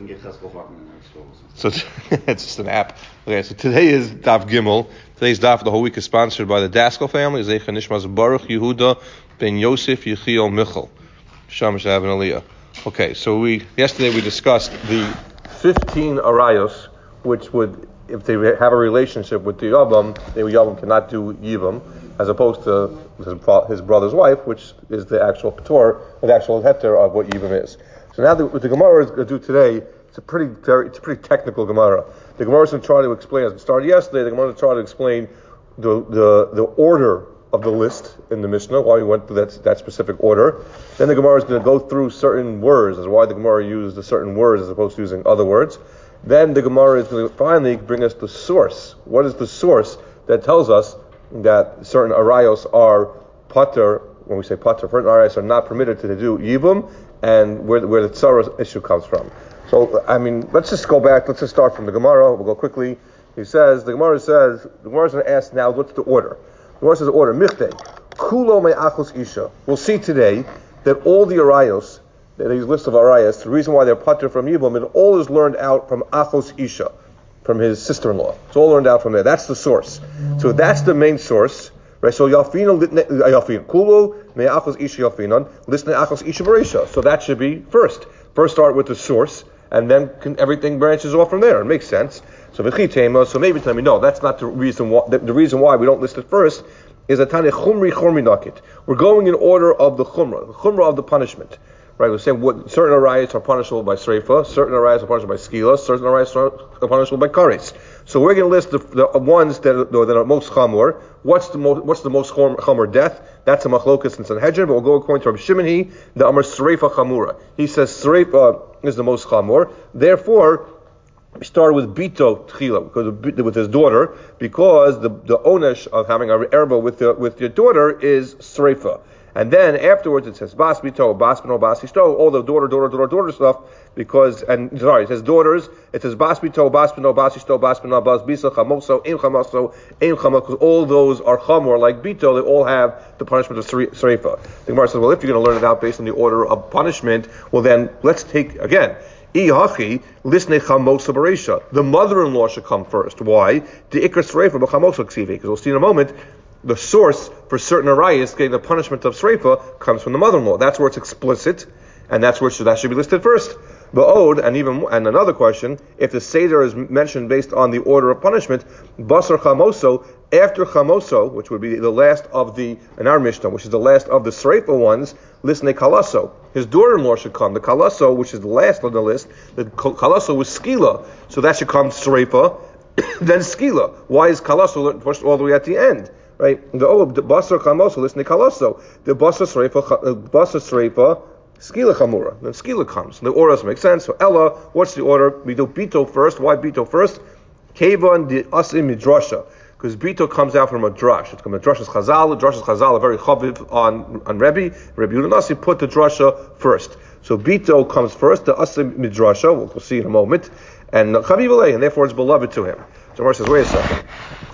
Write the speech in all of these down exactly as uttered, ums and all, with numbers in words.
can get Cheskel Farm in that store. So it's just an app. Okay, so today is Daf Gimel. Today's Daf for the whole week is sponsored by the Daskal family. Zecha Nishmas Baruch Yehuda Ben Yosef Yechiel Michal. Shamash Av and Aliyah. Okay, so we yesterday we discussed the fifteen arayos, which would, if they have a relationship with the Yavam, the Yavam cannot do Yivam, as opposed to his, his brother's wife, which is the actual Pator, the actual heter of what Yivam is. So now the, what the Gemara is going to do today, it's a pretty very, it's a pretty technical Gemara. The Gemara is going to try to explain, as we started yesterday, the Gemara is going to try to explain the, the, the order of the list in the Mishnah, why we went through that, that specific order. Then the Gemara is going to go through certain words, as why the Gemara used the certain words as opposed to using other words. Then the Gemara is going to finally bring us the source. What is the source that tells us that certain arayos are pater, when we say pater, certain arayos are not permitted to do yibum, and where, where the tzara issue comes from. So, I mean, let's just go back, let's just start from the Gemara, we'll go quickly. He says, the Gemara says, the Gemara is going to ask now, what's the order? The Gemara says the order, michte, kulo me'achos isha. We'll see today that all the arayos, these lists of arayos, the reason why they're pater from yibum, it all is learned out from achos isha, from his sister-in-law. It's all learned out from there. That's the source. So that's the main source. Right? So yalfino yalfin kulo me'achos isha yalfinon listen achos isha bereisha. So that should be first. First start with the source, and then can, everything branches off from there. It makes sense. So v'chitema. So maybe tell me no, that's not the reason why. The, the reason why we don't list it first is a tane chumri chumri nakit. We're going in order of the chumra, the chumra of the punishment. Right, we're saying what certain arayos are punishable by sreifa, certain arayos are punishable by skila, certain arayos are punishable by kares. So we're going to list the, the ones that are, that are most chamor. What's the most what's the most chamor death? That's a machlokas in Sanhedrin, but we'll go according to Rabbi Shimon. He the amar sreifa chamura. He says sreifa is the most chamor. Therefore, we started with bito tchila because with his daughter, because the the onesh of having a erva with the, with your daughter is sreifa. And then afterwards it says bas bito, bas bino, bas ishto, all the daughter, daughter, daughter, daughter stuff, because, and sorry, it says daughters, it says bas bito, bas bino, bas ishto, bas bino, bas bisa, chamoso, im chamaso, im chama, because all those are chamor, like bito, they all have the punishment of sreifa. The Gemara says, well, if you're going to learn it out based on the order of punishment, well then, let's take, again, Ihachi, lisne chamosa bereisha. The mother-in-law should come first. Why? The ikar sreifa b'chamosa ksivi, because we'll see in a moment, the source for certain arayos getting the punishment of sreifa comes from the mother-in-law. That's where it's explicit, and that's where it should, that should be listed first. Ba'od, and even and another question, if the seder is mentioned based on the order of punishment, basar chamoso, after chamoso, which would be the last of the, in our Mishnah, which is the last of the sreifa ones, listen to kalaso. His daughter-in-law should come. The kalaso, which is the last on the list, the kalaso was skila, so that should come sreifa, then skila. Why is kalaso pushed all the way at the end? Right, the oh, the basar chamoso, listen to kalaso. The basar sreifa, basar sreifa, skila chamura. Then skila comes. The orders make sense. So Ella, what's the order? We do bito first. Why bito first? Kevan the asim midrasha, because bito comes out from a drash. It's from a drash's chazal. Drash's chazal are very chaviv on on Rebbe. Rebbe Yudinasi put the drasha first. So bito comes first. The asim midrasha, we'll, we'll see in a moment, and chaviv alei, and therefore it's beloved to him. So Gemara says, wait a second.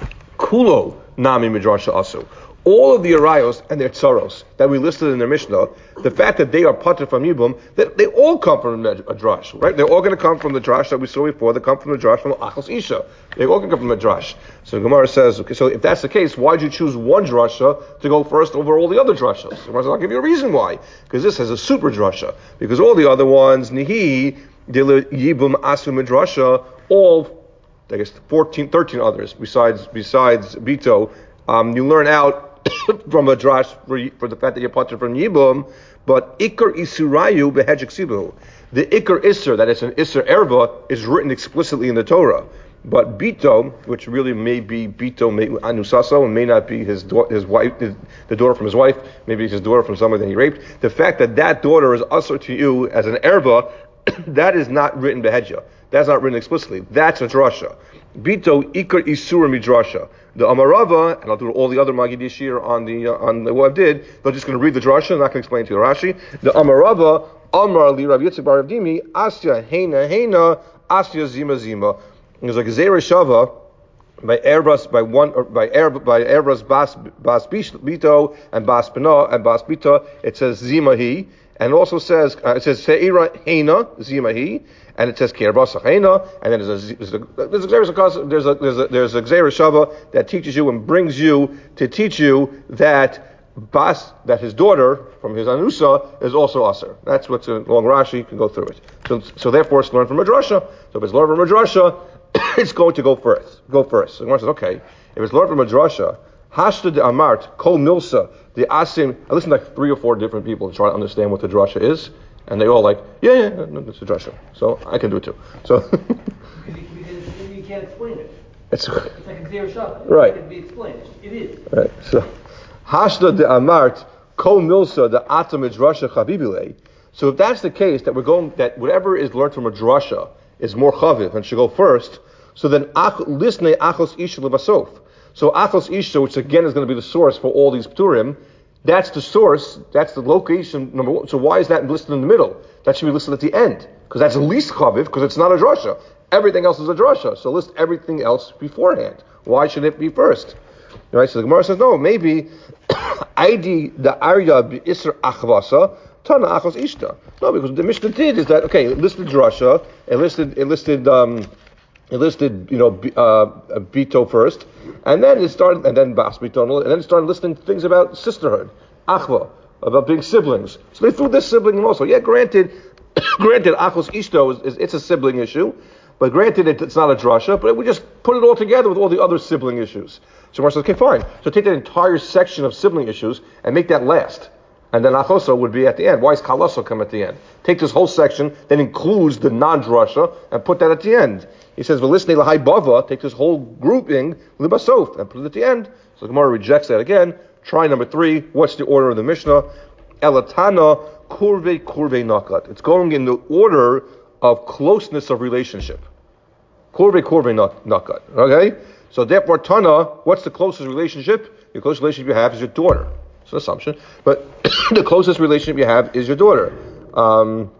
Kulo nami midrasha asu. All of the arayos and their tsaros that we listed in the Mishnah, the fact that they are pater from yibum, that they all come from a drash, right? They're all going to come from the drash that we saw before. They come from the drash from achos isha. They all can come from the drash. So Gemara says, okay, so if that's the case, why did you choose one drasha to go first over all the other drashas? Gemara says, I'll give you a reason why. Because this has a super drasha. Because all the other ones, nihi, dil yibum asu midrasha, all I guess fourteen, thirteen others besides besides Bito, um, you learn out from a drash for, for the fact that you're pater from Yibum, but Ikar Isurayu behedjik sibu. The Ikar Isser, that is an Isser Erva, is written explicitly in the Torah. But Bito, which really may be Bito Anusaso, and may not be his da- his wife, his, the daughter from his wife, maybe his daughter from somebody that he raped, the fact that that daughter is usher to you as an Erva, that is not written behedja. That's not written explicitly. That's a drasha. Bito ikar isura midrasha. The Amarava, and I'll do all the other Magid Yashir on the uh, on the what I did. They're just going to read the drasha. I'm not going to explain to you Rashi. The Amarava Amar li Rav Yitzchak bar Rav Dimi Asya Heina Heina Asya Zima Zima. It was like Zera Shava. by Erebus, by one, or by Erebus, by Erebus Bas Bas Bito and Bas Pina and Bas Bita, it says Zimahi, and it also says uh, it says Seira Heina Zimahi, and it says Kerbasa Heina, and then there's a there's a there's a there's a there's a there's a, there's a Gzeira Shava that teaches you and brings you to teach you that Bas, that his daughter from his Anusa is also Aser. That's what's in long Rashi. You can go through it. So, so therefore, it's learned from Madrasha. So if it's learned from Madrasha, it's going to go first. Go first. So the Gemara says, okay, if it's learned from Madrasha, Hashta de Amart, Kol Milsa, the Asim. I listened to like three or four different people to try to understand what the drasha is, and they all like, yeah, yeah, no, it's a drasha. So I can do it too. So because, you, because you can't explain it. It's, it's like a Gzeira Shava. Right. It can be explained. It is. Right. So Hashta de Amart, Kol Milsa, the Atam Midrasha Chabibile. So if that's the case, that we're going, that whatever is learned from a drasha is more chaviv and should go first, so then lisnei achos isha lebasof. So achos isha, which again is going to be the source for all these pturim, that's the source, that's the location number one. So why is that listed in the middle? That should be listed at the end, because that's the least chaviv, because it's not a drasha. Everything else is a drasha, so list everything else beforehand. Why should it be first? Right? So the Gemara says, no, maybe Aidi the Arya bi Isra Achvasa Tana Achos Ishta. No, because the Mishnah did is that okay, it listed drasha, it listed it listed um, it listed you know uh, Bito first, and then it started and then Bas Bito, and then it started listing things about sisterhood, Achva, about being siblings. So they threw this sibling in also. Yeah, granted, granted Achos Ishta is, is it's a sibling issue. But granted, it, it's not a drasha, but we just put it all together with all the other sibling issues. So Mar says, okay, fine. So take that entire section of sibling issues and make that last. And then Achoso would be at the end. Why is Kalaso come at the end? Take this whole section that includes the non-drasha and put that at the end. He says, Velisne Lahai Bava, take this whole grouping, Libasof, and put it at the end. So the Gemara rejects that again. Try number three. What's the order of the Mishnah? Elatana Kurve Kurve Nakat. It's going in the order of closeness of relationship. Korve korve nakat. Okay? So therefore, Tana, what's the closest relationship? The closest relationship you have is your daughter. It's an assumption. But the closest relationship you have is your daughter. Um,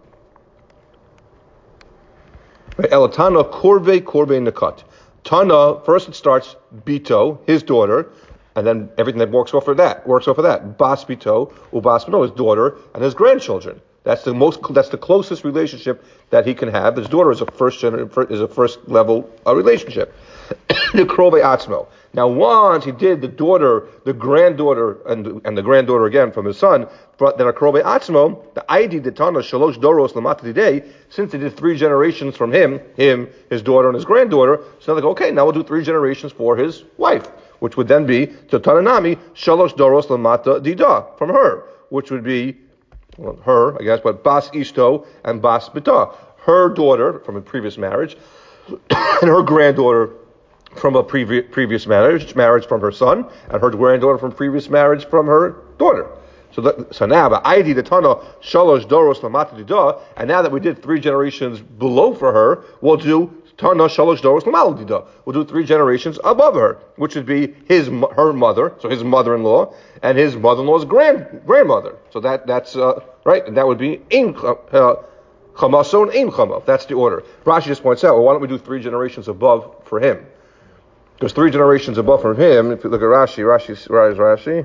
Elatana korve korve nakat. Tana, first it starts Bito, his daughter, and then everything that works off of that, works off of that. Bas Bito, Ubas Bito, his daughter, and his grandchildren. That's the most. That's the closest relationship that he can have. His daughter is a first gener, is a first level uh, relationship. The Krove Atzmo. Now, once he did the daughter, the granddaughter, and and the granddaughter again from his son, but then a Krove Atzmo, the Aidi Ditana Shalosh Doros Lamata Day. Since they did three generations from him, him, his daughter, and his granddaughter, so they go, okay, now we'll do three generations for his wife, which would then be to Tananami Shalosh Doros Lamata Dida from her, which would be. Well, her, I guess, but Bas Ishto and Bas Bita. Her daughter from a previous marriage, and her granddaughter from a previous previous marriage, marriage from her son, and her granddaughter from previous marriage from her daughter. So, that, so now, but Aidi the Tana Shalosh Doros Lamata Dida, and now that we did three generations below for her, we'll do Tana Shalosh Doros Lamata Dida. We'll do three generations above her, which would be his her mother, so his mother-in-law, and his mother-in-law's grand grandmother. So that that's uh, right, and that would be in Chamason in Chamav. That's the order. Rashi just points out, well, why don't we do three generations above for him? Because three generations above from him, if you look at Rashi, Rashi, Rashi,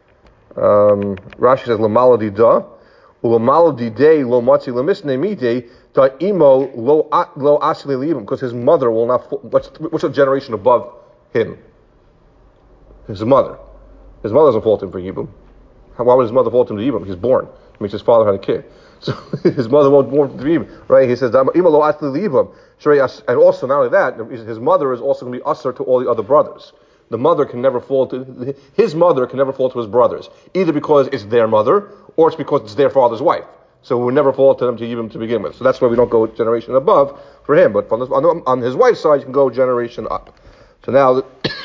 um, Rashi says Lamaladi da, Lamaladi de lo matzi lemisne mide da imo lo lo asili libim, because his mother will not. What's what's a generation above him? His mother. His mother doesn't fault him for Yibum. Why would his mother fault him to Yibum? He's born. It means his father had a kid. So his mother won't born to Yibum. Right? He says, Imo lo asli libim. And also, not only that, his mother is also going to be usher to all the other brothers. The mother can never fall to, his mother can never fall to his brothers. Either because it's their mother, or it's because it's their father's wife. So we would never fall to them to Yibum to begin with. So that's why we don't go generation above for him. But on, the, on, on his wife's side, you can go generation up. So now,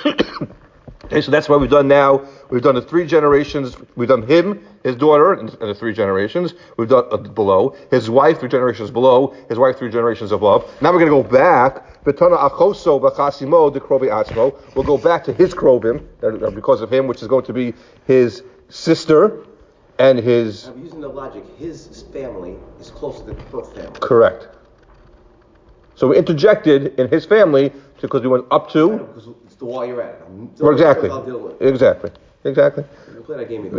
okay, so that's what we've done now. We've done the three generations. We've done him, his daughter, and the three generations. We've done uh, below. His wife, three generations below. His wife, three generations above. Now we're going to go back. Betana achoso b'chasimo de krovi atzmo. We'll go back to his krovim, uh, because of him, which is going to be his sister and his... I'm using the logic. His family is closer than her family. Correct. So we interjected in his family because we went up to. Because it's the wall you're at. Well, exactly. I'll deal with. Exactly. Exactly. Play that game.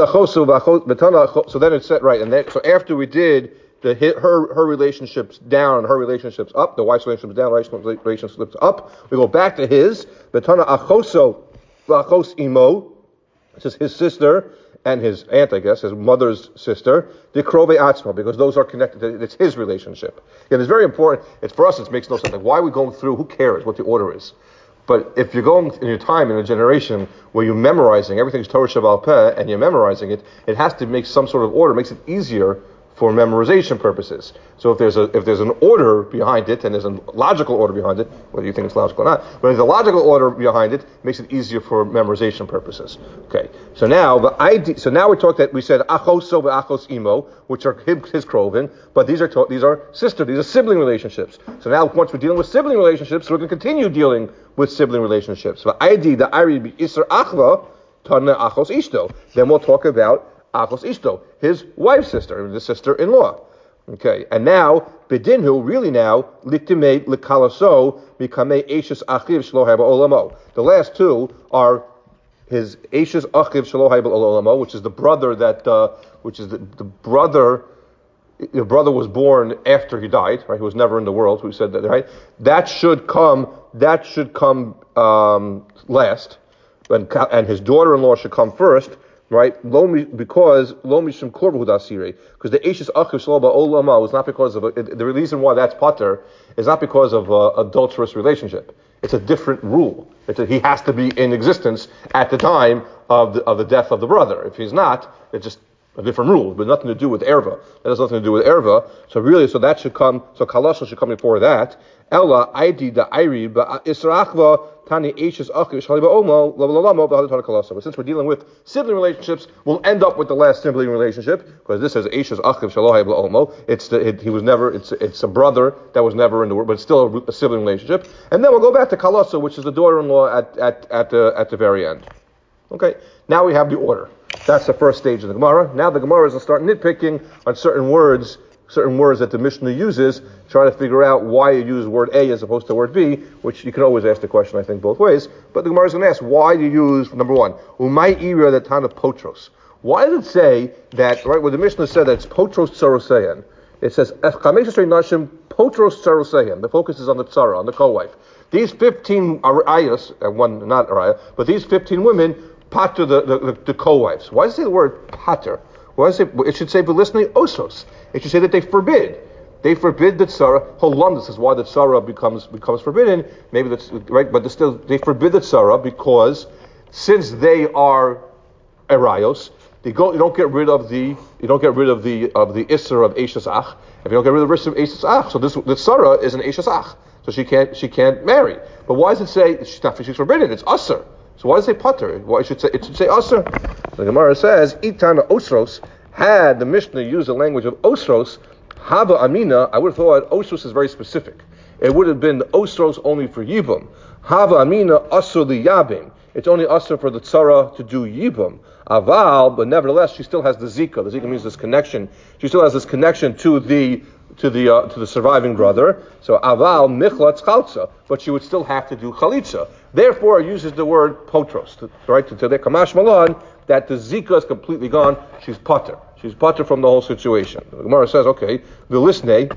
So then it's set right, and then, so after we did the hit her her relationships down and her relationships up, the wife's relationships down, wife's relationships up. We go back to his Betana achoso v'achos imo. This is his sister and his aunt, I guess, his mother's sister. Dikrove atzma, because those are connected. It's his relationship. And it's very important. It's for us. It makes no sense. Like, why are we going through? Who cares what the order is? But if you're going in your time in a generation where you're memorizing everything's Torah Shabbat Peh and you're memorizing it, it has to make some sort of order. It makes it easier for memorization purposes. So if there's a if there's an order behind it and there's a logical order behind it, whether you think it's logical or not, but if there's a logical order behind it, it makes it easier for memorization purposes. Okay. So now the idea. So now we talked that we said achoso ve'achos imo, which are his, his krovin, but these are to, these are sister, these are sibling relationships. So now once we're dealing with sibling relationships, we're going to continue dealing with sibling relationships. The idea the iri isser achva tana achos ishto. Then we'll talk about achos ishto, his wife's sister, the sister-in-law. Okay, and now bedinhu really now liktimei likalaso mikamei eshes achiv shelo haba olamo. The last two are his eshes achiv shelo haba olamo, which is the brother that uh, which is the, the brother. The brother was born after he died, right? He was never in the world. We said that, right? That should come. That should come um, last, and, and his daughter-in-law should come first, right? Because lo mishum korban dasire, because the eshes achiv shelo olama is not because of a, it, the reason why that's pater is not because of a adulterous relationship. It's a different rule. It's a, he has to be in existence at the time of the of the death of the brother. If he's not, it's just a different rule, but nothing to do with erva. That has nothing to do with erva. So really, so that should come. So kalasha should come before that. Ella id da iri ba israchva tani eshes achiv shaliba omo lavalamo b'hadar kalasa. But since we're dealing with sibling relationships, we'll end up with the last sibling relationship because this is eshes achiv shalohai omo. It's the, it, he was never. It's it's a brother that was never in the world, but it's still a, a sibling relationship. And then we'll go back to kalasa, which is the daughter-in-law at at at the at the very end. Okay. Now we have the order. That's the first stage of the Gemara. Now the Gemara is going to start nitpicking on certain words, certain words that the Mishnah uses, trying to figure out why you use word A as opposed to word B, which you can always ask the question, I think, both ways. But the Gemara is going to ask, why do you use, number one, umay ira the tana potros? Why does it say that, right, where the Mishnah said that it's potros tsaroseyan? It says, nashim potros tsaroseyan. The focus is on the tsara, on the co-wife. These fifteen arayas, and one not arayah, but these fifteen women, pater the, the, the, the co-wives. Why does it say the word pater? Why does it, it should say belisnei osos. It should say that they forbid. They forbid the tzara. Hold this is why the tzara becomes becomes forbidden. Maybe that's right, but still they forbid the tzara because since they are arayos, they go. You don't get rid of the. You don't get rid of the of the isser of eshes ach. If you don't get rid of the isser of eshes ach, so this the tzara is an eshes ach. So she can't she can't marry. But why does it say she's not she's forbidden? It's usser. So why does it say pater? Why should say it should say usser? The Gemara says itana osros. Had the Mishnah used the language of osros, hava amina, I would have thought osros is very specific. It would have been the osros only for yibum. Hava amina asur li yabim. It's only asur for the tzara to do yibum. Aval, but nevertheless, she still has the zika. The zika means this connection. She still has this connection to the to the uh, to the surviving brother. So aval michla tzchaltza, but she would still have to do chalitza. Therefore, it uses the word potros, to, right? To, to the kamash malan that the zika is completely gone. She's pater. She's pater from the whole situation. The Gemara says, okay, the lisnei.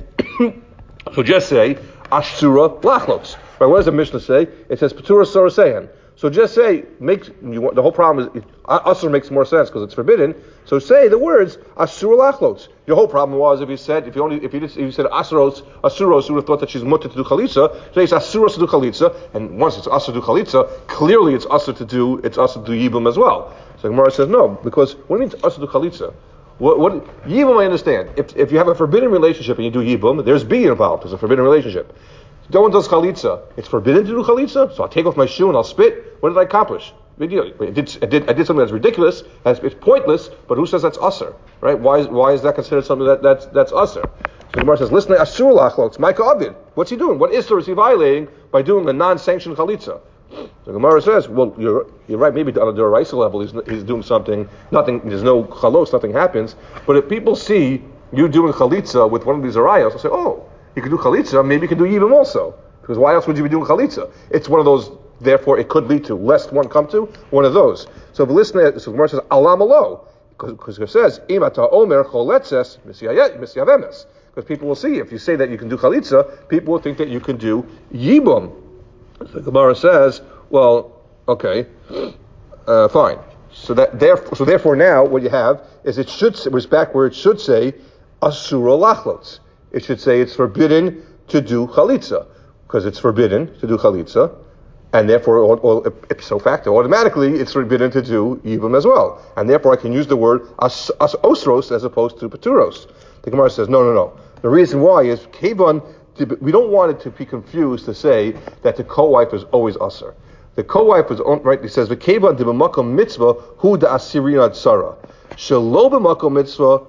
So just say ashura lachlos. Right? What does the Mishnah say? It says patura sarasehan. So just say, makes you want, the whole problem is asur makes more sense because it's forbidden. So say the words asur lachlos. Your whole problem was if you said if you only if you, did, if you said asuros asuros, you would have thought that she's mutter to do chalitza. So it's asuros to do chalitza, and once it's asur to do chalitza, clearly it's asur to do it's asur to do yibum as well. So Gemara says no, because what means asur to do chalitza? What, what yibum I understand. If if you have a forbidden relationship and you do yibum, there's b involved. There's a forbidden relationship. No one does chalitza. It's forbidden to do chalitza, so I'll take off my shoe and I'll spit. What did I accomplish? Big deal. I did, I did, I did something that's ridiculous. It's pointless. But who says that's usher? Right? Why is why is that considered something that that's that's usher? So the Gemara says, "Listen, asur lachlo. It's Micah Abid. What's he doing? What isur is he violating by doing a non-sanctioned chalitza?" The Gemara says, "Well, you're you're right. Maybe on a deraisa level, he's he's doing something. Nothing. There's no chalos. Nothing happens. But if people see you doing chalitza with one of these arayos, they'll say, oh." you can do chalitza, maybe you can do yibum also. Because why else would you be doing chalitza? It's one of those, therefore it could lead to, lest one come to, one of those. So if you listen to it, so the Gemara says, alam alo. Because it says, imata omer choletzes misyavemes. Because people will see, if you say that you can do chalitza, people will think that you can do yibum. So the Gemara says, well, okay, uh, fine. So that therefore, so therefore now what you have is it should say, it's back where it should say asura lachlotz. It should say it's forbidden to do chalitza because it's forbidden to do chalitza, and therefore, or, or, ipso facto, automatically it's forbidden to do yibum as well, and therefore I can use the word as, as osros as opposed to paturos. The Gemara says no, no, no. The reason why is kevan. We don't want it to be confused to say that the co-wife is always usher. The co-wife is on, right. He says the kevan de b'makom mitzvah hu da asirina tzara shelo b'makom mitzvah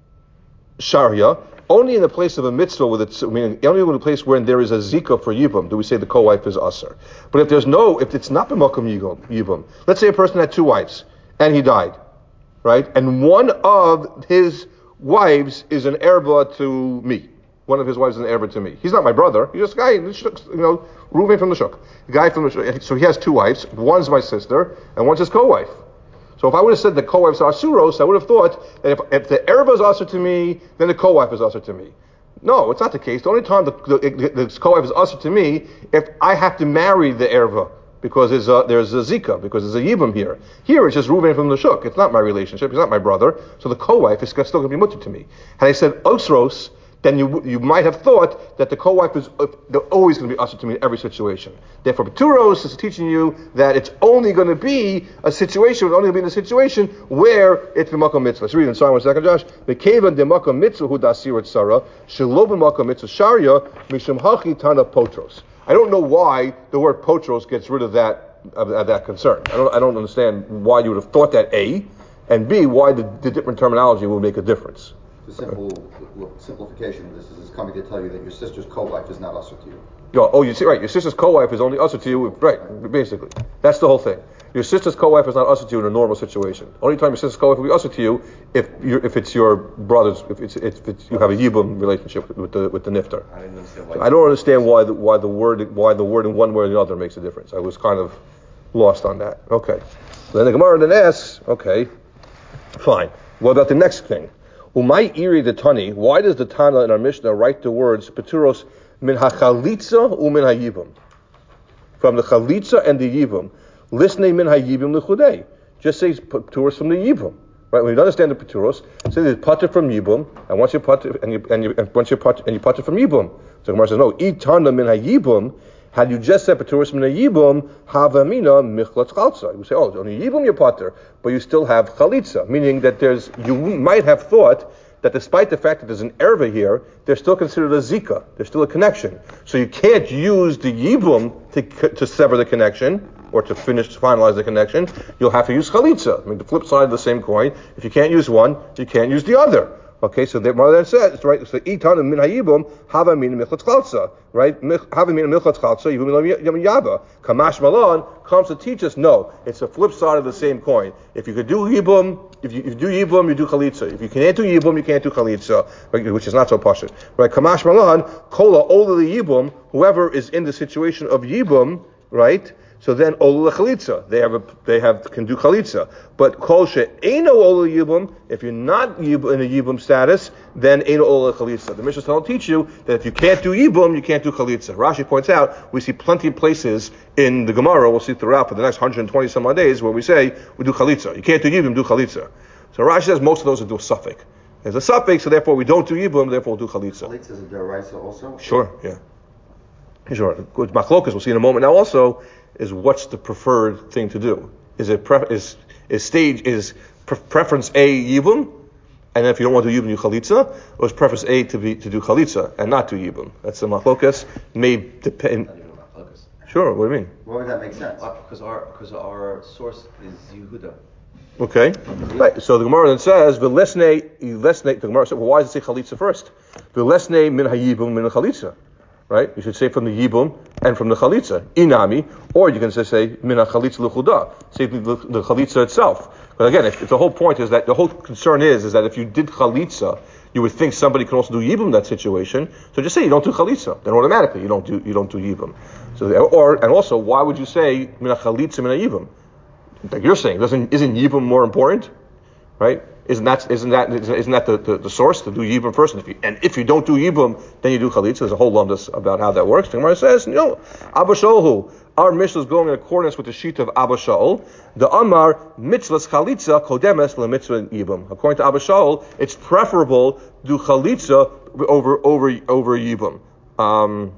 sharia. Only in the place of a mitzvah with it, I mean, only in the place where there is a zika for yibum do we say the co-wife is usher. But if there's no, if it's not b'makom yibum, let's say a person had two wives and he died, right, and one of his wives is an erba to me. One of his wives is an erba to me. He's not my brother. He's just a guy, you know, Reuven from the Shuk. The guy from the Shuk. So he has two wives. One's my sister, and one's his co-wife. So if I would have said the co-wives are suros, I would have thought that if, if the erba is usher to me, then the co-wife is usher to me. No, it's not the case. The only time the, the, the co-wife is usher to me, if I have to marry the erba, because there's a, there's a zika, because there's a yibum here. Here it's just Reuven from the Shuk. It's not my relationship. He's not my brother. So the co-wife is still going to be mutter to me. Had I said osros, then you you might have thought that the co-wife is uh, they're always going to be usher to me in every situation. Therefore, Baturos is teaching you that it's only going to be a situation, it's only going to be in a situation where it's b'makom mitzvah. Let's read in Sorry one second, Josh. The kevan de makom mitzvah hu dasir tzara shelo b'makom mitzvah sharia mishum hachi tana potros. I don't know why the word potros gets rid of that of, of that concern. I don't I don't understand why you would have thought that A, and B, why the, the different terminology will make a difference. The simple simplification of this is, is coming to tell you that your sister's co-wife is not usher to you. Oh, oh, you see, right, your sister's co-wife is only usher to you, right, basically. That's the whole thing. Your sister's co-wife is not usher to you in a normal situation. Only time your sister's co-wife will be usher to you if you're, if it's your brother's, if it's, if it's, you have a yibum relationship with the with the niftar. I didn't understand why. So I don't understand why the why the word why the word in one way or the other makes a difference. I was kind of lost on that. Okay. So then the Gemara then asks, okay, fine. What about the next thing? Umay iri the Tani, why does the Tana in our Mishnah write the words Peturos min hachalitza umin hayibum? From the chalitza and the yibum. Listening min hayibum lechudei. Just say Peturos from the yibum. Right? When you understand the Peturos, say there's pater from yibum, and once you pater and you and you and once you pater and you pater from yibum. So Gemara says, no, I Tana min hayibum. Had you just said Peturos min hayibum, havamina michlatz chalza. You would say, oh, it's only yibum you pater, but you still have chalitza, meaning that there's, you might have thought that despite the fact that there's an erva here, they're still considered a zika. There's still a connection. So you can't use the yibum to to sever the connection or to finish, to finalize the connection. You'll have to use chalitza. I mean, the flip side of the same coin. If you can't use one, you can't use the other. Okay, so the mother says, right, so itan min hayibum hava min michlatz chalza, right? Hava min michlatz chalza, yibum yam yaba. Kamash malan comes to teach us, no, it's a flip side of the same coin. If you could do yibum, if you, if you do yibum, you do chalitza. If you can't do yibum, you can't do chalitza, right, which is not so pashut. Right? Kamash malan, kola ola yibum, whoever is in the situation of yibum, right? So then ola chalitza, they have a, they have can do chalitza. But kol she'eino ola yibum, if you're not yibum, in a yibum status, then eino ola chalitza. The Mishnah will teach you that if you can't do yibum, you can't do chalitza. Rashi points out we see plenty of places in the Gemara, we'll see throughout for the next one hundred twenty some odd days, where we say we do chalitza. You can't do yibum, do chalitza. So Rashi says most of those are do a suffix. There's a suffix, so therefore we don't do yibum, therefore we'll do chalitza. Chalitza is a deraisa also. Sure, yeah. Sure. Good machlokas, we'll see in a moment now also, is what's the preferred thing to do? Is it pre- is is stage is pre- preference A yibum, and then if you don't want to do yibum, you chalitza, or is preference A to be to do chalitza and not do yibum? That's the machlokas. May depend. Sure. What do you mean? Why would that make sense? Uh, because our because our source is Yehuda. Okay. Right. So the Gemara then says v'lesnei v'lesnei. The Gemara said, well, why does it say chalitza first? V'lesnei min hayibum min chalitza. Right? You should say from the yibum and from the chalitza, inami, or you can say, say min chalitza l'chuda, say the, the chalitza itself. But again, if, if the whole point is that the whole concern is is that if you did chalitza, you would think somebody can also do yibum in that situation. So just say you don't do chalitza, then automatically you don't do you don't do yibum. So or and also, why would you say mina chalitza mina yibum? Like you're saying, doesn't isn't yibum more important, right? Isn't that isn't that isn't that the, the, the source to do yibum first? And if you and if you don't do yibum, then you do chalitza. There's a whole lumdus about how that works. The Gemara says, no, Abba Shaul, our Mishnah is going in accordance with the sheet of Abba Shaul. The Amar mitzvahs chalitza kodemes lemitzvah yibum. According to Abba Shaul, it's preferable to do chalitza over over over yibum. Um,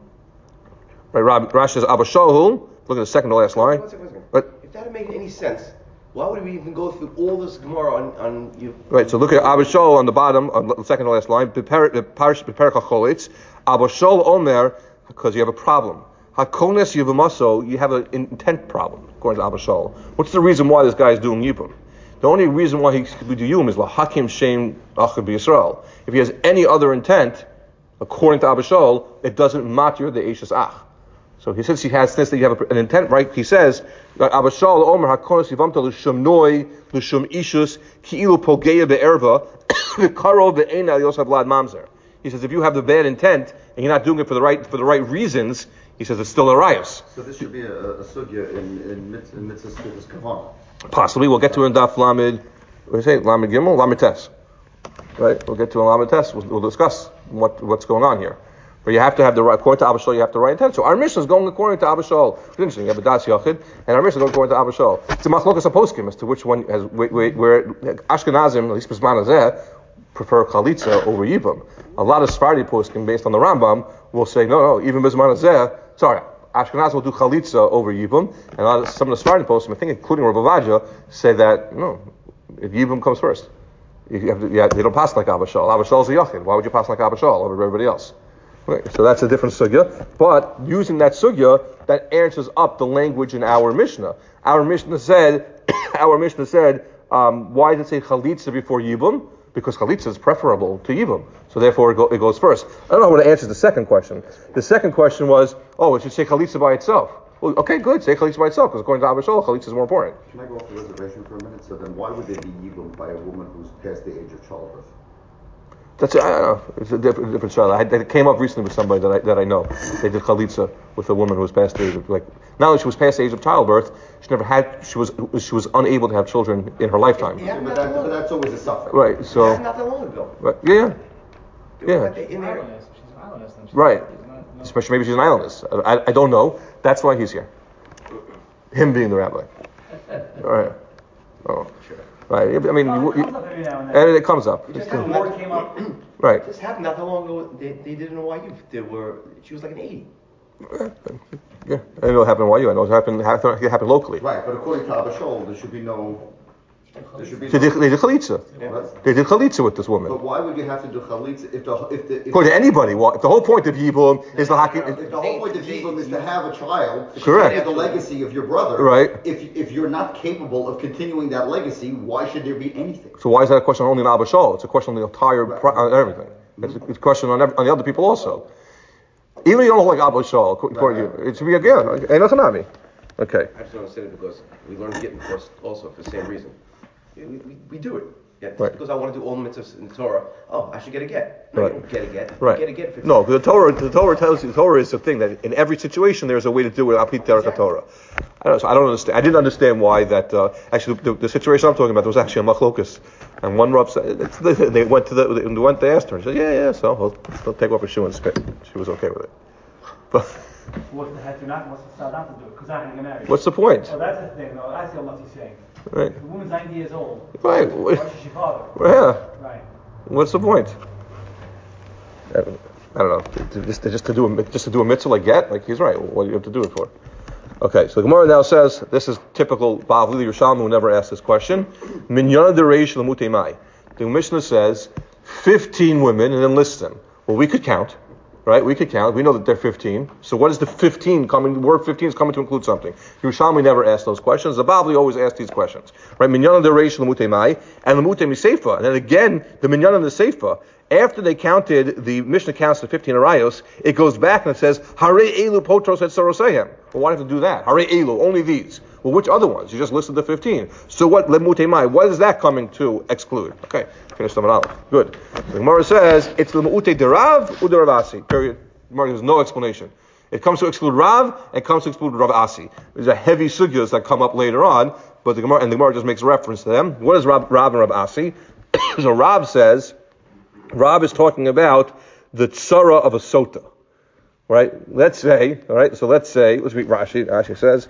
right, Rashi says Abba Shaul. Look at the second to last line. One second, one second. But, if that had made any sense, why would we even go through all this Gemara on, on you? Right, so look at Abba Shaul on the bottom, on the second to last line. Parish Beperach HaCholitz. Abba Shaul Omer, because you have a problem. HaKones Yivamaso, you have an intent problem, according to Abba Shaul. What's the reason why this guy is doing Yibum? The only reason why he could do Yibum is Lahakim Shem Achad B'Yisrael. If he has any other intent, according to Abba Shaul, it doesn't matter the Eishes Ach. So he says he has since that you have an intent, right? He says, Abba Shaul Omer HaKones Yivamta L'Shum Noi L'Shum Ishus Ki'ilu Pogeya Be'erva V'Karo Ve'ena Yosef Vlad Mamzer. He says if you have the bad intent and you're not doing it for the right for the right reasons, he says it's still a rayos. So this should be a, a sugya in in, mitz, in mitzvahs Chuvas Kavanah. Possibly, we'll get to it in Daf Lamed. What do you say? Lamed Gimel, Lamed Tes. Right? We'll get to a Lamed Tes. We'll, we'll discuss what what's going on here. But you have to have the right, according to Abba Shaul, you have the right intent. So our Mishnah is going according to Abba Shaul. It's interesting. You have a Das Yachid, and our Mishnah is going according to Abba Shaul. It's a machlokas aposkim as to which one has where, where Ashkenazim, at least Bisman Hazeh, prefer chalitza over yibum. A lot of Sephardi poskim, based on the Rambam, will say no, no, even Bisman Hazeh. Sorry, Ashkenaz will do chalitza over yibum, and a lot of, some of the Sephardi poskim, I think including Rav Avadia, say that no, yibum comes first. You have to, yeah, they don't pass like Abba Shaul. Abba Shaul is a yachid. Why would you pass like Abba Shaul over everybody else? Right. So that's a different sugya. But using that sugya, that answers up the language in our Mishnah. Our Mishnah said, our Mishnah said, um, why did it say chalitza before yibum? Because chalitza is preferable to yibum. So therefore it, go, it goes first. I don't know how to answer the second question. The second question was, oh, it should say chalitza by itself. Well, okay, good. Say chalitza by itself, because according to Abba Shaul, chalitza is more important. Can I go off the reservation for a minute? So then why would there be yibum by a woman who's past the age of childbirth? That's I don't know. It's a different, different child. I, it came up recently with somebody that I that I know. They did chalitza with a woman who was past the age of, like not only she was past the age of childbirth, she never had. She was she was unable to have children in her lifetime. Yeah, but, that, but that's always a suffix. Right. So. Yeah, not that long ago. Right. Yeah. Yeah. Like in there. Right. Especially maybe she's an islandess. I, I I don't know. That's why he's here. Him being the rabbi. All right. Oh. Right. I mean, Oh, you, it comes up every now and then. and it comes up. Just The happened war not- came up. Right. This happened not that long ago. They, they did it in Y U. They were. She was like an eighty. Yeah. I know it happened in Y U. I know it happened. It happened locally. Right, but according to Abba Shaul, there should be no. There should be They did, no. they did chalitza. Right? They did chalitza with this woman. But why would you have to do chalitza if the if the if, According to anybody, well, if the whole point of yibum is the if hakim. the whole point of yibum is to have a child, to Correct. continue the legacy of your brother, Right. If if you're not capable of continuing that legacy, why should there be anything? So why is that a question only on Abba Shaul? It's a question on the entire pro- on everything. It's a, it's a question on, every, on the other people also. Even if you don't like Abba Shaul, according to you, it should be a yeah. Ein Lechanami. Okay. I just don't understand it because we learned Gittin first also for the same reason. We, we, we do it. Yeah, just Right. because I want to do all the mitzvahs in the Torah. Oh, I should get a get. No, Right. you don't get a get. Right. You get a get. For No, the Torah, the Torah tells you, the Torah is the thing that in every situation there's a way to do it. Apit derech Torah. I don't, so I don't understand. I didn't understand why that. Uh, actually, the, the situation I'm talking about there was actually a machlokus, and one rub said they went to the they went they asked her. She said, yeah, yeah. So we'll, we'll take off her shoe and spit. She was okay with it. But What's the head to not? What's the side not to do? Because I'm going to get married. what's the point? Oh, that's the thing. No, that's what he's saying. Right. The woman's ninety years old. Right. Why should she father? Yeah. Right. What's the point? I don't, I don't know. To- to- Just, to- just to do a just to do a mitzvah like get, like he's right. What do you have to do it for? Okay, so the Gemara now says this is typical Bavli Yerushalmi who never asked this question. Minyan dereish l'mutei mai. The Mishnah says fifteen women and then lists them. Well, we could count, right? We could count. We know that they're fifteen. So what is the fifteen coming? The word fifteen is coming to include something. Yerushalmi never asked those questions. The Bavli always asked these questions, right? Minyan dereish l'mutei mai and l'mutei miseifa. And then again, the minyan and the seifa. After they counted, the Mishnah counts the fifteen arayos, it goes back and it says, Hare elu potros et sorosehem. Well, why do you have to do that? Hare elu, only these. Well, which other ones? You just listed the fifteen. So what, lemute mai, what is that coming to exclude? Okay, finish the Aleph. Good. The Gemara says, it's lemute derav uderavasi, period. The Gemara gives no explanation. It comes to exclude Rav, and comes to exclude Rav Asi. These are heavy sugyas that come up later on, but the Gemara, and the Gemara just makes reference to them. What is Rav, Rav and Rav Asi? So Rav says, Rav is talking about the tzara of a sota, right? Let's say, all right. So let's say, let's read Rashi. Rashi says,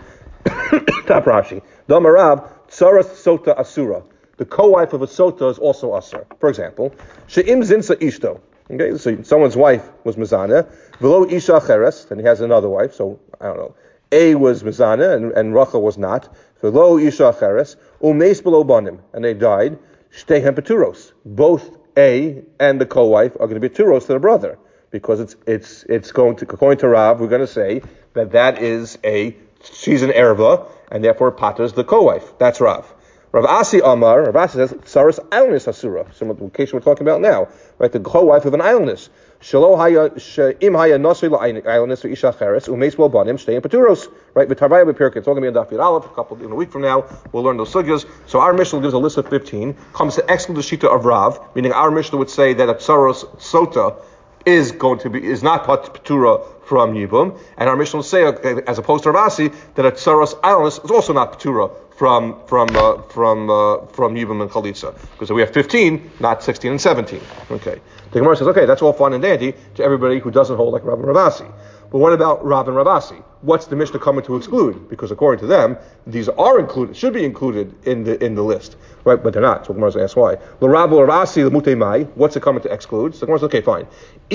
top Rashi, Dama Rav tzara sota asura. The co-wife of a sota is also asur. For example, she'im zinsa ishto. Okay, so someone's wife was mizana, v'lo isha cheres, and he has another wife. So I don't know. A was mizana and, and Rachel was not. V'lo isha cheres umeis below banim, and they died. Shtehem peturos. Both A and the co-wife are going to be turos to their brother, because it's it's it's going to, according to Rav, we're going to say that that is a, she's an erva, and therefore paters the co-wife. That's Rav. Rav Asi Amar, Rav Asi says, Saras Islandess Asura, similar to the case we're talking about now, right? The co-wife of an islandess. Shalo haya im haya nasri la'islandess or isha cheres umeis well banim stay in paturos, right? V'tarvaya b'pirkei. It's all going to be on Daf Yud Aleph. A couple in a week from now, we'll learn those sugyas. So our Mishnah gives a list of fifteen, comes to exclude the shita of Rav, meaning our Mishnah would say that a tsaros sota is going to be is not patura from Yibum, and our Mishnah will say, as opposed to Rav Asi, that a tsaros islandess is also not patura from from uh, from uh, from Yibum and Chalitza, because we have fifteen, not sixteen and seventeen. Okay, the Gemara says, okay, that's all fun and dandy to everybody who doesn't hold like Rav and Rav Asi. But what about Rav and Rav Asi? What's the Mishnah coming to exclude? Because according to them, these are included, should be included in the in the list, right? But they're not. So the Gemara asks why. The Rav or Rav Asi, the Mutei Mai. What's it coming to exclude? So the Gemara says, okay, fine.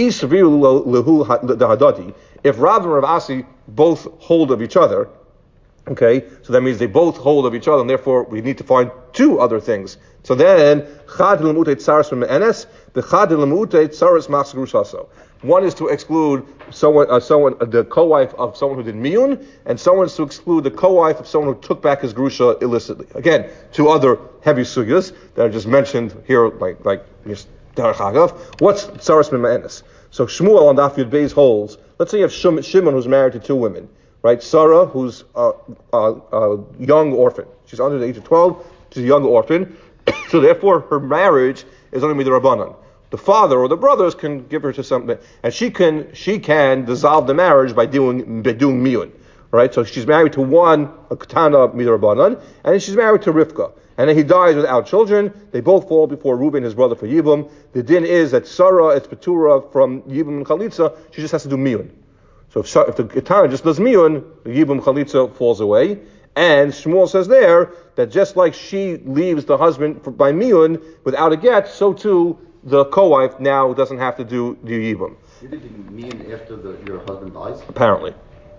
If Rav and Rav Asi both hold of each other, okay, so that means they both hold of each other, and therefore we need to find two other things. So then, chad l'mutei tsaras from me'enes, the chad l'mutei tsaras machs grushaso. One is to exclude someone, uh, someone, uh, the co-wife of someone who did miyun, and someone is to exclude the co-wife of someone who took back his grusha illicitly. Again, two other heavy sugyas that are just mentioned here, like like just derech hagav. What's tsaras me'enes? So Shmuel on Daf Yud Beis holds. Let's say you have Shim, Shimon who's married to two women. Right, Sarah, who's a, a, a young orphan. She's under the age of twelve. She's a young orphan. So therefore, her marriage is only midrabanan. The father or the brothers can give her to something, and she can she can dissolve the marriage by doing by doing miyun. Right, so she's married to one, a katana midrabanan, and then she's married to Rivka. And then he dies without children. They both fall before Reuben, his brother, for Yibum. The din is that Sarah is Petura from Yibum and Chalitza. She just has to do miyun. So if, if the Ketana just does miyun, the Yibum Chalitza falls away. And Shmuel says there that just like she leaves the husband for, by miyun without a get, so too the co-wife now doesn't have to do the Yibum. You did the miyun after the, your husband dies? Apparently.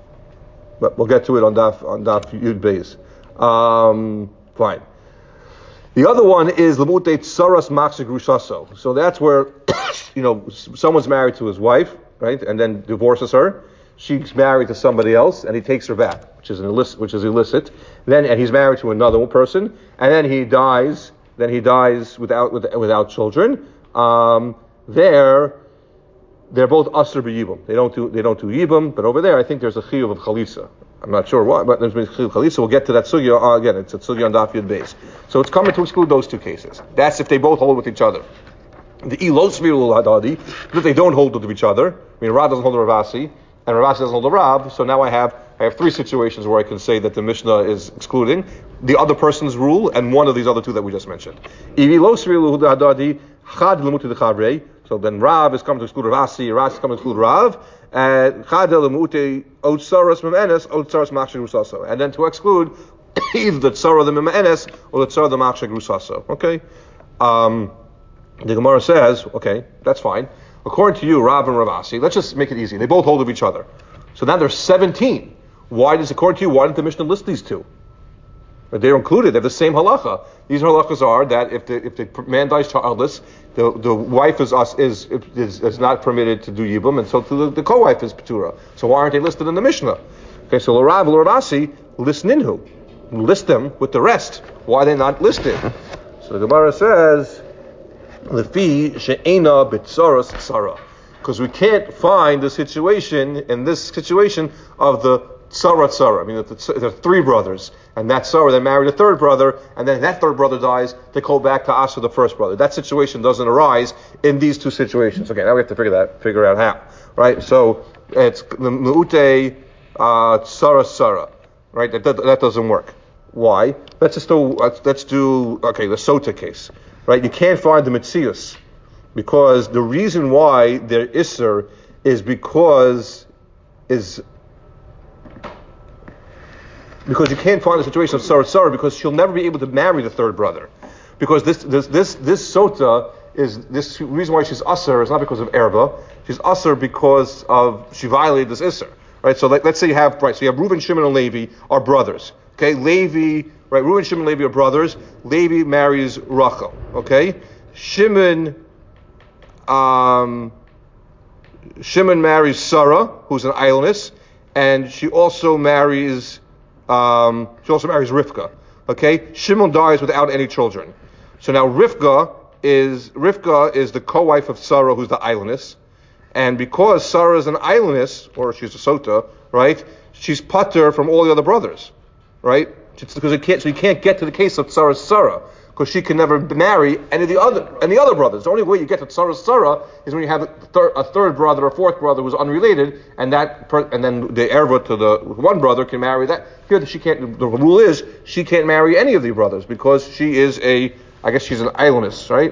But we'll get to it on Daf, on Daf Yud Beis. Um, fine. The other one is Lamutei Tsaras Machs Grushaso. So that's where, you know, someone's married to his wife, right, and then divorces her. She's married to somebody else, and he takes her back, which is an illicit, which is illicit. Then, and he's married to another person, and then he dies. Then he dies without without children. Um, there, they're both asur b'yibum. They don't do they don't do yibum, but over there, I think there's a chiyuv of chalitza. I'm not sure why, but there's a chiyuv of chalitza. We'll get to that sugya uh, again. It's a sugya on Daf Yud Beis. So it's coming to exclude those two cases. That's if they both hold with each other. The ilos virul hadadi, if they don't hold with each other. I mean, Rav doesn't hold the Rav Asi, and Rav Asi doesn't hold the Rav. So now I have I have three situations where I can say that the Mishnah is excluding the other person's rule and one of these other two that we just mentioned. Ilos virul hadadi chad lemuti dechavrei. So then Rav is coming to exclude Rav Asi, Rav is coming to exclude Rav, and chad lemuti otsaras memenes otsaras machshir grusaso, and then to exclude either the tzara the memenes or the tzara the machshir grusaso. Okay. Um, The Gemara says, okay, that's fine. According to you, Rav and Rav Asi, let's just make it easy. They both hold of each other. So now there's seventeen. Why does, according to you, why didn't the Mishnah list these two? They're included. They're the same halacha. These halachas are that if the if the man dies childless, the the wife is is is, is not permitted to do yibum, and so the, the co-wife is patura. So why aren't they listed in the Mishnah? Okay, so Rav and Rav Asi list ninhu, list them with the rest. Why are they not listed? So the Gemara says. Lefi she'ena b'tzaras tzara. Because we can't find the situation, in this situation, of the tzara tzara. I mean, there are three brothers, and that tzara then married a third brother, and then that third brother dies, they go back to Asher, the first brother. That situation doesn't arise in these two situations. Okay, now we have to figure that, figure out how. Right? So, it's the me'ute uh, tzara tzara. Right? That, that, that doesn't work. Why? Let's just do, let's, let's do, okay, the Sota case. Right? You can't find the Metzius. Because the reason why they're Isser is because is because you can't find a situation of Sarah Sarah because she'll never be able to marry the third brother. Because this this this this Sota is this reason why she's Asser is not because of Erba. She's Asser because of she violated this Isser. Right? So let, let's say you have right, so you have Reuben, Shimon, and Levi are brothers. Okay, Levi, right, Reuben, Shimon, and Levi are brothers. Levi marries Rachel. Okay? Shimon Um, Shimon marries Sarah, who's an idleness, and she also marries um, she also marries Rivka. Okay, Shimon dies without any children. So now Rivka is Rivka is the co-wife of Sarah, who's the idleness, and because Sarah is an idleness, or she's a Sota, right? She's pater from all the other brothers, right? Because it can't, so you can't get to the case of Sarah Sarah. Because she can never marry any of the other any other brothers. The only way you get to tzara tzara is when you have a, thir- a third brother or fourth brother who's unrelated, and that per- and then the erva to the one brother can marry that. Here, she can't. The rule is she can't marry any of the brothers because she is a. I guess she's an islandess, right?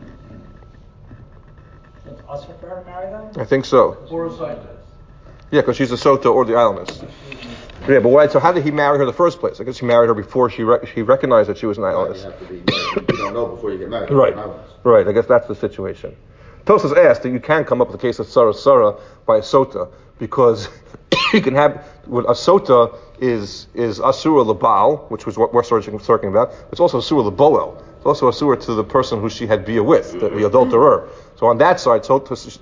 It's usher for her to marry them? I think so. Or a sota? Yeah, because she's a sota or the islandess. Yeah, but why, so how did he marry her in the first place? I guess he married her before she re- she recognized that she was an islandess. You have to be, you don't know before you get married. Right, right. I guess that's the situation. Tosas asked that you can come up with a case of Sarah Sarah by a sota because you can have a sota is is asura lebal, which was what we're talking about. It's also asura leboel. It's also asura to the person who she had bia with, the, the adulterer. So on that side, Tosas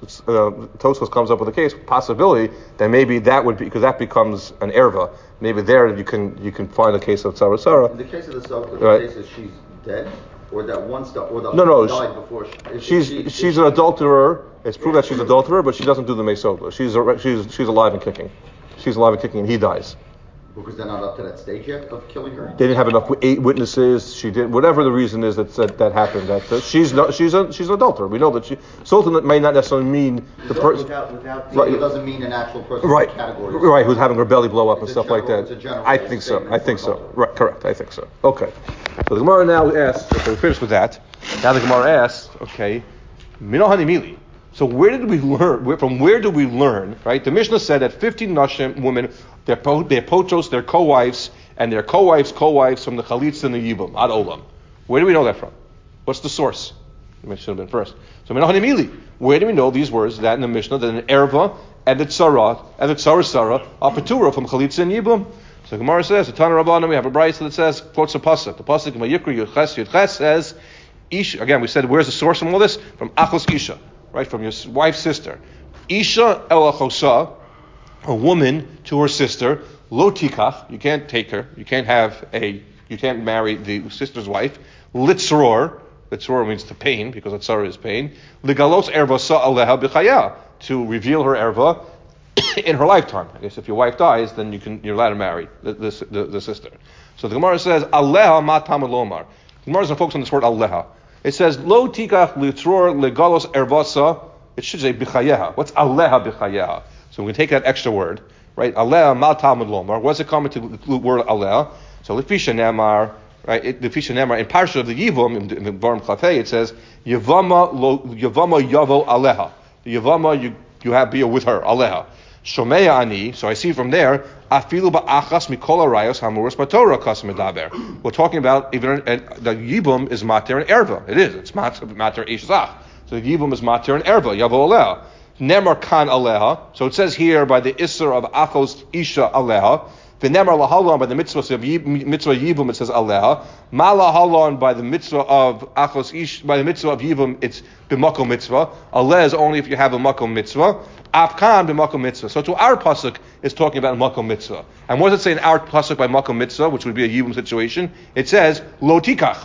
uh, comes up with a case possibility that maybe that would be because that becomes an erva. Maybe there you can you can find a case of Sarah Sarah. In the case of the sota, the right. case is she's dead. Or that one stuff, or the no, no, died she, before. She, if she's she, she's she, an adulterer. It's proved that she's an adulterer, but she doesn't do the mesota. She's a, she's she's alive and kicking. She's alive and kicking, and he dies. Because they're not up to that stage yet of killing her. They didn't have enough eight witnesses. She did whatever the reason is that that, that happened. That uh, she's not she's a she's an adulterer. We know that she sultan may not necessarily mean the person. Without, without right. It doesn't mean an actual person. Right. Category. Right. Who's having her belly blow up it's and stuff general, like that. It's a general I think so. I think so. Right. Correct. I think so. Okay. So the Gemara now asks. Okay, we finished with that. Now the Gemara asks. Okay, minohani mili. So where did we learn? Where, from where do we learn? Right. The Mishnah said that fifteen nashim women, their po, their potros, their co-wives, and their co-wives, co-wives from the chalitza and the yibum ad olam. Where do we know that from? What's the source? It should have been first. So minohani mili. Where do we know these words? That in the Mishnah, that an erva and the tzara and the tzara sara are patura from chalitza and yibum. So the Gemara says, the Tana Rabbanan, we have a brayso that says, quotes a pasuk. The pasuk in Vayikra Yudches Yudches says, Isha. Again, we said, where's the source from all this? From Achos Isha, right? From your wife's sister. Isha el achosa, a woman to her sister. Lo tikach, you can't take her. You can't have a. You can't marry the sister's wife. Litzror, litzror means to pain because litzror is pain. Ligalos erva sa aleha b'chaya, to reveal her erva in her lifetime. I guess if your wife dies, then you can you're allowed to marry the, the, the, the sister. So the Gemara says aleha ma tamad lomar. The Gemara is going to focus on this word aleha. It says lo tikach litzror legalos ervasa. It should say b'chayeha. What's aleha b'chayeha? So we can take that extra word, right? Aleha ma tamad lomar. What's it coming to the word aleha? So lefisha nemar, right? Lefisha nemar in Parsha of the Yivum in the Varim Chafei it says Yavama lo Yavama yavo aleha. The Yavama you you have be with her aleha. Shomea ani. So I see from there afilu ba'achas mikol arayos hamuras matorah kasem medaber. We're talking about even uh, the Yibum is mater and erva. It is. It's mater mater ishzach. So the Yibum is mater and erva. Yavo aleha. Nemar kan aleha. So it says here by the isser of achos isha aleha. The nemar lahalon by the mitzvah of mitzvah yibum it says aleha. Ma lahalon by the mitzvah of achos ish by the mitzvah of yibum it's b'makom mitzvah. Aleh is only if you have a makom mitzvah. Afkan b'makom mitzvah. So to our pasuk is talking about makom mitzvah. And what does it say in our pasuk by makom mitzvah, which would be a yibum situation? It says lo tikach.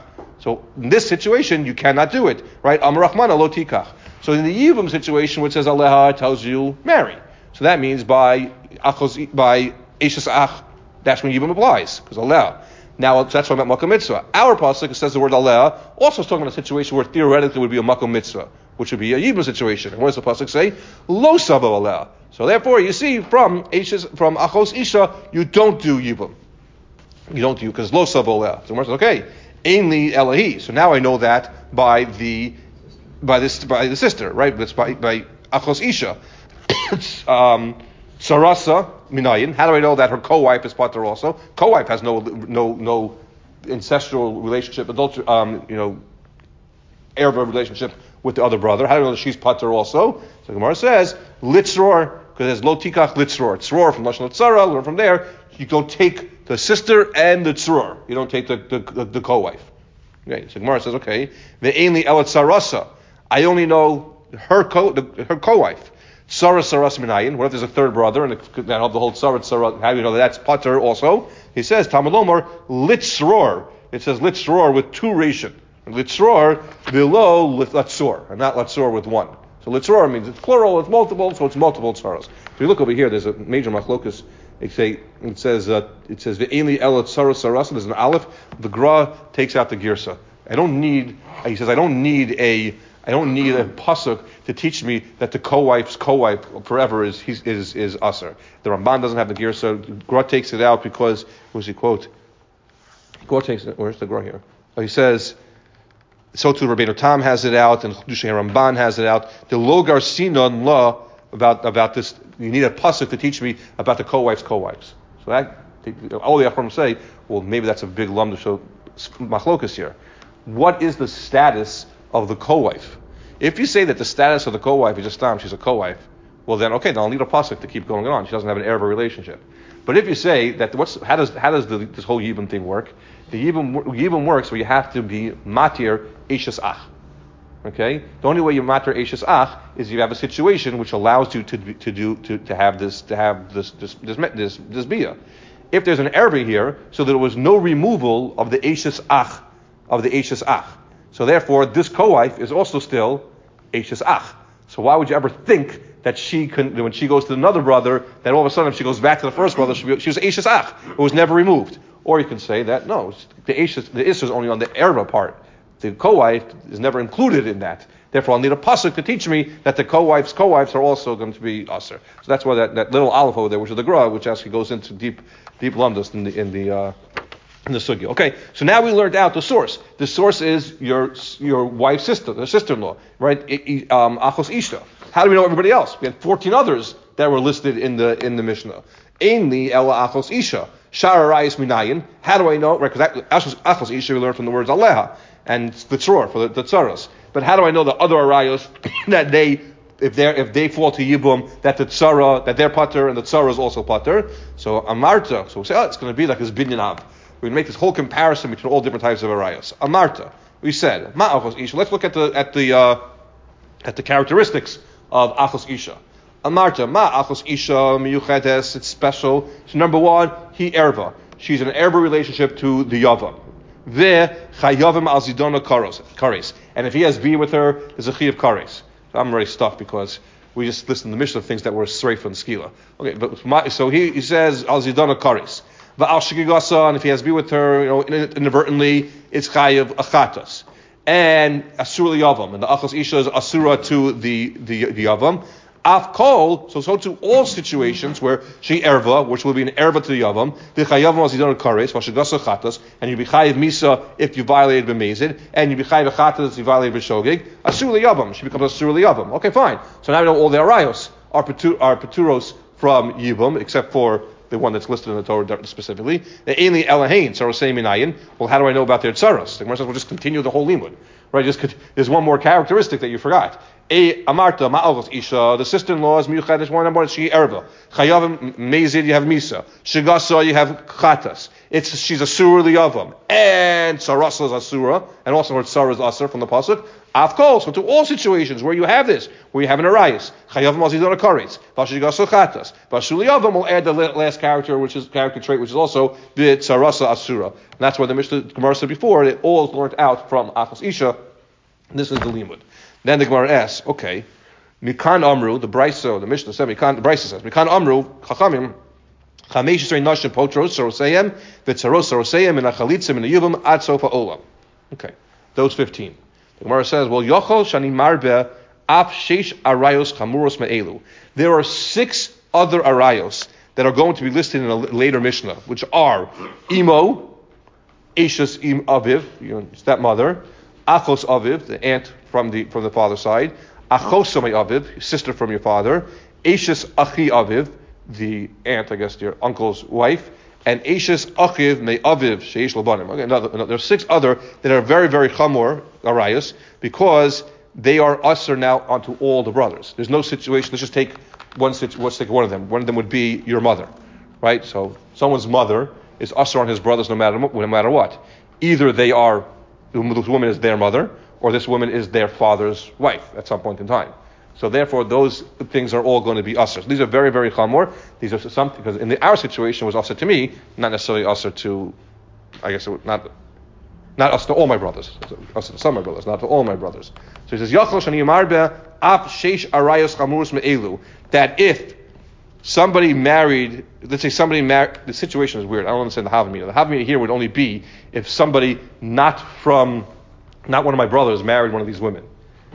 So in this situation, you cannot do it, right? Amar Rachmana lo tikach. So in the Yibum situation, which says Aleha, it tells you marry. So that means by achos, by Eishes Ach, that's when Yibum applies, because Aleha. Now that's why I'm at Makom Mitzvah. Our pasuk says the word Aleha, also is talking about a situation where theoretically it would be a Makom Mitzvah, which would be a Yibum situation. And what does the pasuk say? Lo Sabo Aleha. So therefore, you see, from Eishes, from Achos Isha, you don't do Yibum. You don't do, because Lo Sabo Aleha. So the Gemara says, okay, Ainli Elahi. So now I know that by the by this by the sister, right? That's by by Achos Isha. um, Sarasa Minayin. How do I know that her co-wife is pater also? Co-wife has no no no ancestral relationship, adultery, um, you know, heir relationship with the other brother. How do I know that she's pater also? So Gemara says Litzror, because there's Lo Tikach Litzror. Tzror from Lashon Tzara. Learn from there. You don't take the sister and the tzror. You don't take the the, the, the co-wife. Okay, so Gemara says, okay, the ainli elat sarasa. I only know her co the, her co-wife. Sarah saras minayin. What if there's a third brother and then have the whole tzara tzara? How do you know that that's pater also? He says Talmud Lomar litzror. It says litzror with two ration. Litzror below latzor, and not latzor with one. So litzror means it's plural, it's multiple, so it's multiple tzaras. If you look over here, there's a major machlokus. It, say, it says uh, it says ve'eli elat saras saras. There's an aleph. The gra takes out the girsa. I don't need. He says I don't need a. I don't need a pasuk to teach me that the co-wife's co-wife forever is is is usher. The Ramban doesn't have the girsa. Gra takes it out because what does he quote? Gra takes it. Where's the gra here? Oh, he says. So too Rabbeinu Tam has it out, and Chudushay Ramban has it out. The Logar Sinon law about about this. You need a pasuk to teach me about the co-wife's co-wives. So that all the Achronim say, well, maybe that's a big lum to show machlokas here. What is the status of the co-wife? If you say that the status of the co-wife is just tam, she's a co-wife, well then okay, then I'll need a pasuk to keep going on. She doesn't have an heir of a relationship. But if you say that what's how does how does the, this whole yibum thing work? The yibum yibum works where you have to be matir eishes ach. Okay, the only way you matter eishes ach is you have a situation which allows you to to do to, to have this to have this this this this, this bia. If there's an erva here, so there was no removal of the eishes ach of the eishes ach. So therefore, this co-wife is also still eishes ach. So why would you ever think that she can, when she goes to another brother, that all of a sudden if she goes back to the first brother, she, she was eishes ach. It was never removed. Or you can say that no, the eishes the eishes is only on the erva part. The co-wife is never included in that. Therefore, I'll need a pasuk to teach me that the co-wife's co-wives are also going to be aser. So that's why that, that little aleph over there, which is the gra, which actually goes into deep, deep lumdus in the in the uh, in the sugya. Okay, so now we learned out the source. The source is your your wife's sister, the sister-in-law, right? Um, Achos Isha. How do we know everybody else? We had fourteen others that were listed in the in the Mishnah. Ainli ela Achos Isha. Shara Rayis Minayin. How do I know? Right, because Achos Isha we learned from the words Aleha and the tzror for the, the tzaras. But how do I know the other arayos that they, if they if they fall to yibum, that the tzara, that they're pater and the tzara is also pater? So amarta. So we say, oh, it's going to be like this binyan av. We make this whole comparison between all different types of arayos. Amarta. We said ma'achos isha. Let's look at the at the uh, at the characteristics of achos isha. Amarta ma'achos isha miyuchedes. It's special. So number one, he erva. She's an erva relationship to the yavam. Ve chayavim al zidona kares. And if he has B with her, there's a chi of kares. So I'm already stuck because we just listened to the Mishnah things that were sreif and skila. Okay, but my, so he, he says al zidona kares. Va'al shigigasa, and if he has B with her, you know, inadvertently, it's chayav achatas. And asura yavam, and the achos isha is asura to the the, the yavam. Af kol, so so to all situations where she erva, which will be an erva to the yavam, the chayavam as yidon kares, vashigasa chatas, and you be chayav misa if you violated b'mezid, and you be chayav chatas if you violated b'shogig. Asur liyavam, she becomes asur liyavam. Okay, fine. So now we know all the arayos are patur, are paturos from yibum, except for the one that's listed in the Torah specifically. The ainli elahain, so saying minayin. Well, how do I know about their tzaros? The Gemara says we'll just continue the whole limud. Right? Just could, there's one more characteristic that you forgot. A amarta ma'alvos isha. The sister-in-law is miyuchadish one number. She erva. Chayavim mezid. You have misa. Shigasa. You have chatas. It's she's a surah liyavam, and sarasa is asura, and also her sarah is asur from the pasuk. Afkol. So to all situations where you have this, where you have an arayis, chayavim azidon akaris, v'shigasa chatas, v'shuliyavam will add the last character, which is character trait, which is also the sarasa asura. And that's why the Mishnah Gemara said before it all is learned out from achos isha. And this is the limud. Then the Gemara asks, okay, Mikan Amru, the Brisa, the Mishnah said, Mikan, the Brisa says, Mikan Amru, Chachamim, Chamesh Yisrei Nashim Potros, Sarosayim, Vitzaros Sarosayim, and Achalitzim, and Yubim, Ad Sofa Olam. Okay, those fifteen. The Gemara says, well, Yochol Shani Marbe, Ap Sheish Arayos Chamuros Me'elu. There are six other Arayos that are going to be listed in a later Mishnah, which are Imo, Eishas Im Aviv, your stepmother, Achos Aviv, the aunt from the from the father's side, Achosomei Aviv, sister from your father, Eishas Achi Aviv, the aunt, I guess, your uncle's wife, and Eishas Achiv Me Aviv Sheish Labanim. Okay, another, another, there are six other that are very, very chamor arayos because they are usher now onto all the brothers. There's no situation. Let's just take one. Let's take one of them. One of them would be your mother, right? So someone's mother is usher on his brothers no matter no matter what. Either they are. This woman is their mother, or this woman is their father's wife at some point in time. So therefore, those things are all going to be usher. So these are very, very chamor. These are something because in the, our situation was usher to me, not necessarily usher to, I guess, it, not not usher to all my brothers, usher to some of my brothers, not to all my brothers. So he says, Yachol shani marbe ap sheish arayos chamurus me'elu. That if somebody married, let's say somebody married, the situation is weird. I don't understand the Havamina. The Havamina here would only be if somebody not from, not one of my brothers married one of these women.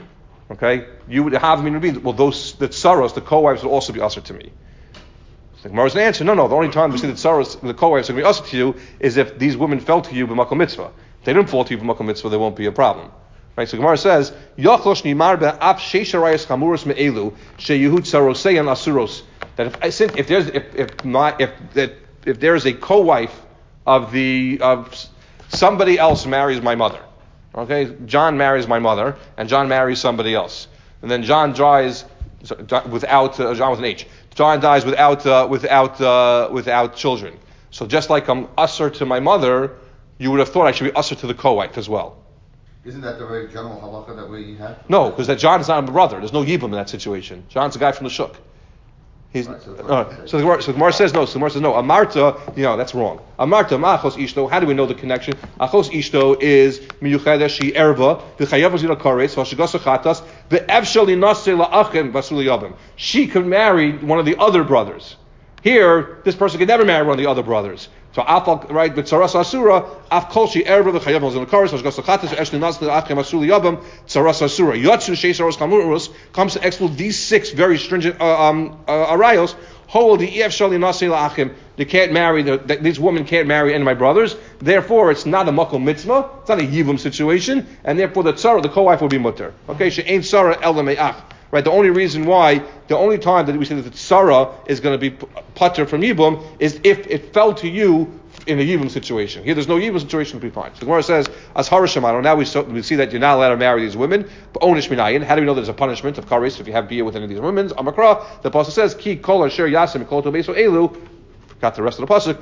Okay? You would, the Havamina would be, well, those, the tsaros, the co-wives would also be usher to me. So the Gemara's answer, no, no, the only time we see the tsaros, the co-wives are going to be usher to you is if these women fell to you b'makom mitzvah. If they didn't fall to you b'makom mitzvah, there won't be a problem. Right, so Gemara says, Yachlosh nimar be'ap sheish arayos chamuros me'elu sheyehu tsaroseyan asuros. That if since if there's if if not if that if there is a co-wife of the of somebody else marries my mother, okay, John marries my mother and John marries somebody else, and then John dies without uh, John with an H. John dies without uh, without uh, without children. So just like I'm usher to my mother, you would have thought I should be usher to the co-wife as well. Isn't that the very general halacha that we have? No, because that John's not a brother. There's no yibum in that situation. John's a guy from the shuk. He's, right, so, uh, so the Gemara so the says no. So the Gemara says no. Amarta, you know, that's wrong. Amarta ma'achos ishto. How do we know the connection? Achos ishto is miyuchada she erva v'chayav zila kares v'shigasa chatas v'evshel inase la'achem v'asuli yavim. She could marry one of the other brothers. Here, this person could never marry one of the other brothers. So, afal right, but tsaras asura, af kolshi erva v'chayav zila kares v'shigasa chatas v'evshel inase la'achem v'asuli yavim tsaras asura. Yatsu sheisharos chamurus comes to exclude these six very stringent uh, um, uh, arayos. Hold the ef shali nasi la'achim. They can't marry. The, the, these women can't marry any of my brothers. Therefore, it's not a makom mitzvah. It's not a yivum situation, and therefore the tzara, the co-wife, will be mutter. Okay, she ain't tzara el me'ach. Right. The only reason why, the only time that we say that the tzara is going to be putter from yibum is if it fell to you in a yibum situation. Here, there's no yibum situation to be fine. So the Gemara says, as harashamano. Now we, so, we see that you're not allowed to marry these women. But onish minayin. How do we know there's a punishment of kares if you have beer with any of these women? Amakra. The pasuk says, ki kol asher yasim kol to beso elu. Got the rest of the pasuk.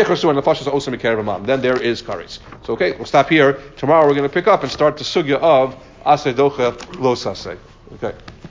Then there is kares. So okay, we'll stop here. Tomorrow we're going to pick up and start the sugya of aseh docha lo saseh. Okay.